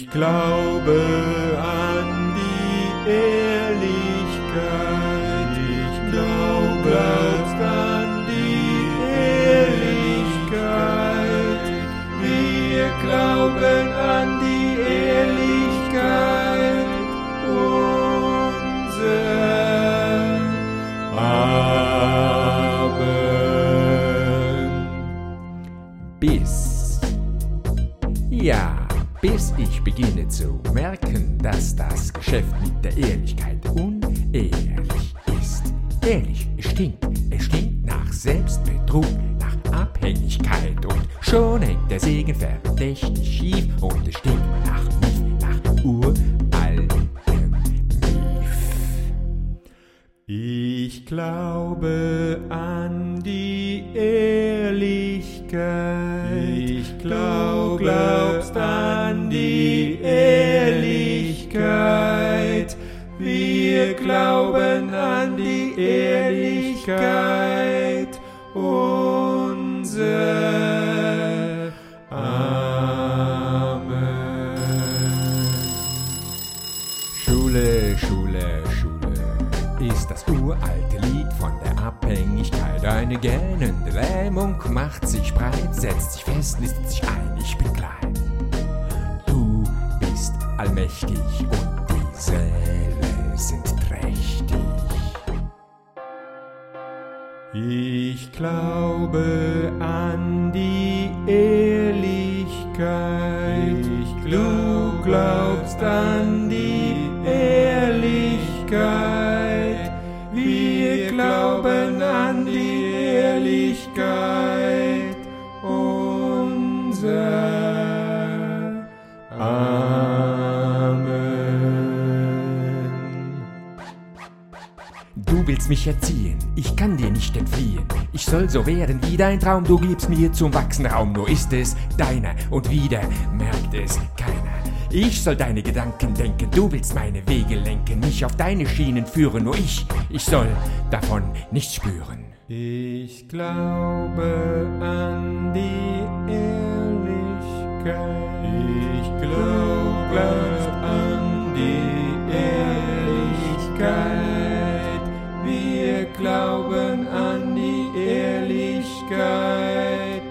Ich glaube an die Ehrlichkeit. Ich glaube an die Ehrlichkeit. Wir glauben an die Ehrlichkeit unser. Amen. Bis ich beginne zu merken, dass das Geschäft mit der Ehrlichkeit unehrlich ist. Ehrlich, es stinkt nach Selbstbetrug, nach Abhängigkeit und schon hängt der Segen verdächtig schief und es stinkt nach Mief, nach uraltem Mief. Ich glaube an die Ehrlichkeit. Du glaubst an die Ehrlichkeit. Wir glauben an die Ehrlichkeit unser. Amen. Schule, Schule, Schule ist das uralte Lied von der Abhängigkeit. Eine gähnende Lähmung macht sich breit, setzt sich fest, nistet sich ein, ich bin klein. Du bist allmächtig und die Säle sind trächtig. Ich glaube an die Ehrlichkeit. Du glaubst an die Ehrlichkeit. Wir glauben an die Ehrlichkeit unser. Amen. Du willst mich erziehen, ich kann dir nicht entfliehen. Ich soll so werden wie dein Traum, du gibst mir zum Wachsen Raum. Nur ist es deiner und wieder merkt es keiner. Ich soll deine Gedanken denken, du willst meine Wege lenken, mich auf deine Schienen führen. Nur ich soll davon nichts spüren. Ich glaube an die Ehrlichkeit. Ich glaube an die Ehrlichkeit. Wir glauben an die Ehrlichkeit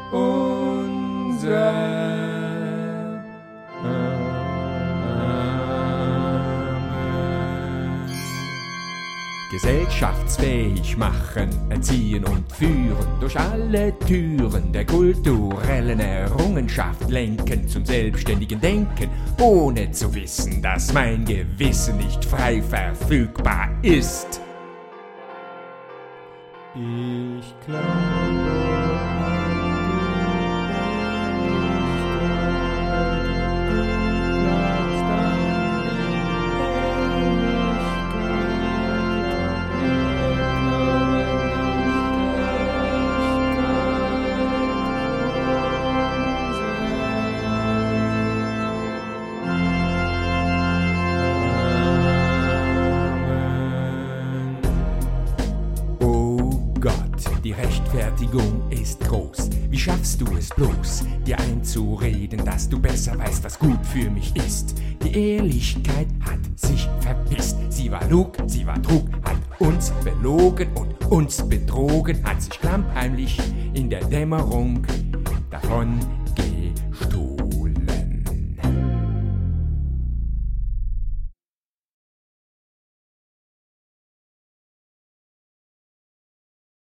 unser. Gesellschaftsfähig machen, erziehen und führen, durch alle Türen der kulturellen Errungenschaft lenken, zum selbstständigen Denken, ohne zu wissen, dass mein Gewissen nicht frei verfügbar ist. Ich glaube an die Die Rechtfertigung ist groß. Wie schaffst du es bloß, dir einzureden, dass du besser weißt, was gut für mich ist? Die Ehrlichkeit hat sich verpisst. Sie war Lug, sie war Trug, hat uns belogen und uns betrogen, hat sich klammheimlich in der Dämmerung davon